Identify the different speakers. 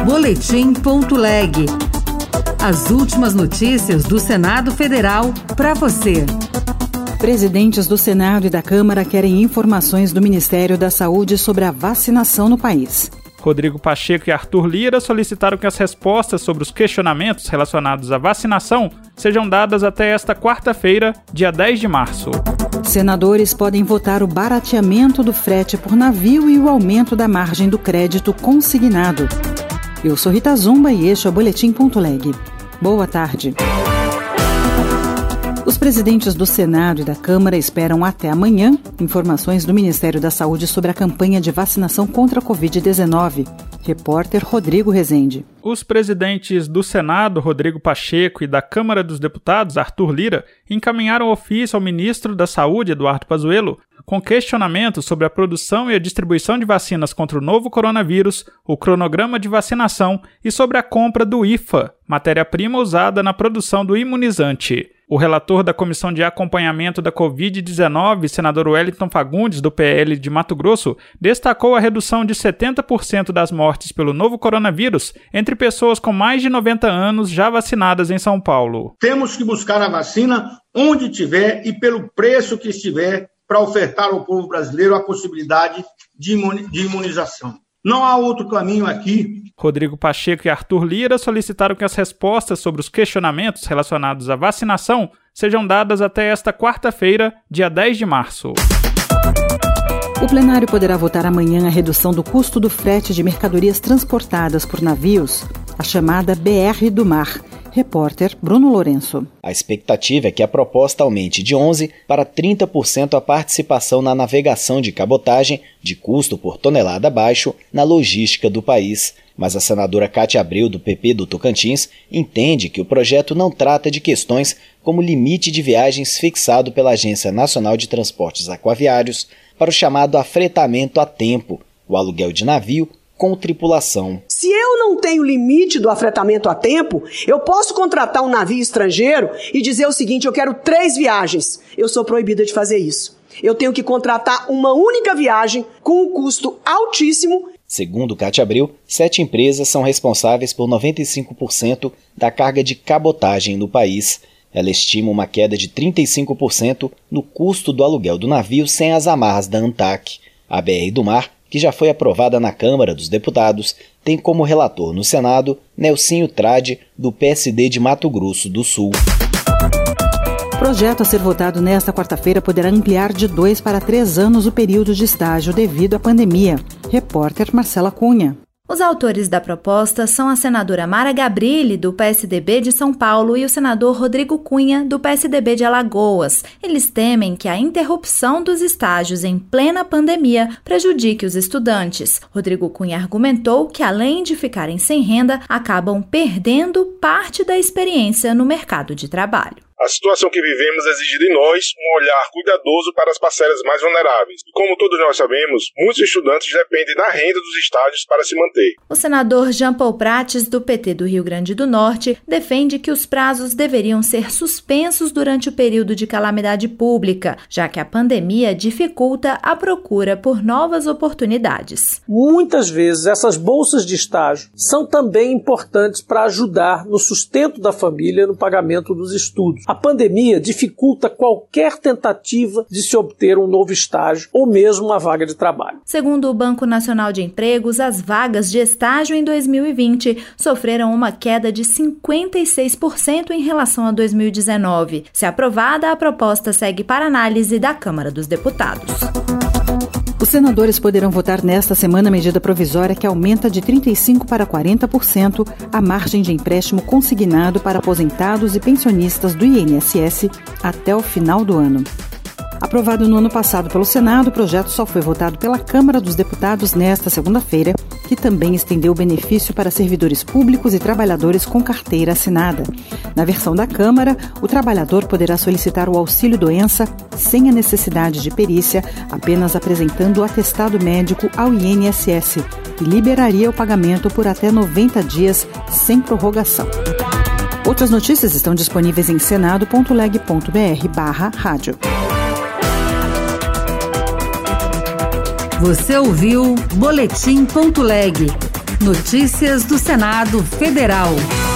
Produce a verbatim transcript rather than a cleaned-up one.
Speaker 1: boletim ponto leg. As últimas notícias do Senado Federal para você.
Speaker 2: Presidentes do Senado e da Câmara querem informações do Ministério da Saúde sobre a vacinação no país.
Speaker 3: Rodrigo Pacheco e Arthur Lira solicitaram que as respostas sobre os questionamentos relacionados à vacinação sejam dadas até esta quarta-feira, dia dez de março.
Speaker 2: Senadores podem votar o barateamento do frete por navio e o aumento da margem do crédito consignado. Eu sou Rita Zumba e este é o boletim ponto leg. Boa tarde. Os presidentes do Senado e da Câmara esperam até amanhã informações do Ministério da Saúde sobre a campanha de vacinação contra a covid dezenove. Repórter Rodrigo Rezende.
Speaker 3: Os presidentes do Senado, Rodrigo Pacheco, e da Câmara dos Deputados, Arthur Lira, encaminharam ofício ao ministro da Saúde, Eduardo Pazuello, com questionamentos sobre a produção e a distribuição de vacinas contra o novo coronavírus, o cronograma de vacinação e sobre a compra do I F A, matéria-prima usada na produção do imunizante. O relator da Comissão de Acompanhamento da covid dezenove, senador Wellington Fagundes, do P L de Mato Grosso, destacou a redução de setenta por cento das mortes pelo novo coronavírus entre pessoas com mais de noventa anos já vacinadas em São Paulo.
Speaker 4: Temos que buscar a vacina onde tiver e pelo preço que estiver para ofertar ao povo brasileiro a possibilidade de imunização. Não há outro caminho aqui.
Speaker 3: Rodrigo Pacheco e Arthur Lira solicitaram que as respostas sobre os questionamentos relacionados à vacinação sejam dadas até esta quarta-feira, dia dez de março.
Speaker 2: O plenário poderá votar amanhã a redução do custo do frete de mercadorias transportadas por navios, a chamada B R do Mar. Repórter Bruno Lourenço.
Speaker 5: A expectativa é que a proposta aumente de onze por cento para trinta por cento a participação na navegação de cabotagem, de custo por tonelada baixo, na logística do país. Mas a senadora Cátia Abreu, do P P do Tocantins, entende que o projeto não trata de questões como limite de viagens fixado pela Agência Nacional de Transportes Aquaviários para o chamado afretamento a tempo, o aluguel de navio com tripulação.
Speaker 6: Se eu não tenho limite do afretamento a tempo, eu posso contratar um navio estrangeiro e dizer o seguinte: eu quero três viagens. Eu sou proibida de fazer isso. Eu tenho que contratar uma única viagem com um custo altíssimo.
Speaker 5: Segundo Cátia Abreu, sete empresas são responsáveis por noventa e cinco por cento da carga de cabotagem no país. Ela estima uma queda de trinta e cinco por cento no custo do aluguel do navio sem as amarras da ANTAQ. A B R do Mar, que já foi aprovada na Câmara dos Deputados, tem como relator no Senado Nelsinho Trade, do P S D de Mato Grosso do Sul.
Speaker 2: O projeto a ser votado nesta quarta-feira poderá ampliar de dois para três anos o período de estágio devido à pandemia. Repórter Marcela Cunha.
Speaker 7: Os autores da proposta são a senadora Mara Gabrilli, do P S D B de São Paulo, e o senador Rodrigo Cunha, do P S D B de Alagoas. Eles temem que a interrupção dos estágios em plena pandemia prejudique os estudantes. Rodrigo Cunha argumentou que, além de ficarem sem renda, acabam perdendo parte da experiência no mercado de trabalho.
Speaker 8: A situação que vivemos exige de nós um olhar cuidadoso para as parcelas mais vulneráveis. E como todos nós sabemos, muitos estudantes dependem da renda dos estágios para se manter.
Speaker 7: O senador Jean Paul Prates, do P T do Rio Grande do Norte, defende que os prazos deveriam ser suspensos durante o período de calamidade pública, já que a pandemia dificulta a procura por novas oportunidades.
Speaker 9: Muitas vezes essas bolsas de estágio são também importantes para ajudar no sustento da família no pagamento dos estudos. A pandemia dificulta qualquer tentativa de se obter um novo estágio ou mesmo uma vaga de trabalho.
Speaker 7: Segundo o Banco Nacional de Empregos, as vagas de estágio em dois mil e vinte sofreram uma queda de cinquenta e seis por cento em relação a dois mil e dezenove. Se aprovada, a proposta segue para análise da Câmara dos Deputados.
Speaker 2: Os senadores poderão votar nesta semana a medida provisória que aumenta de trinta e cinco por cento para quarenta por cento a margem de empréstimo consignado para aposentados e pensionistas do I N S S até o final do ano. Aprovado no ano passado pelo Senado, o projeto só foi votado pela Câmara dos Deputados nesta segunda-feira, que também estendeu o benefício para servidores públicos e trabalhadores com carteira assinada. Na versão da Câmara, o trabalhador poderá solicitar o auxílio-doença sem a necessidade de perícia, apenas apresentando o atestado médico ao I N S S, e liberaria o pagamento por até noventa dias sem prorrogação. Outras notícias estão disponíveis em senado ponto leg ponto br barra rádio.
Speaker 1: Você ouviu Boletim ponto leg. Notícias do Senado Federal.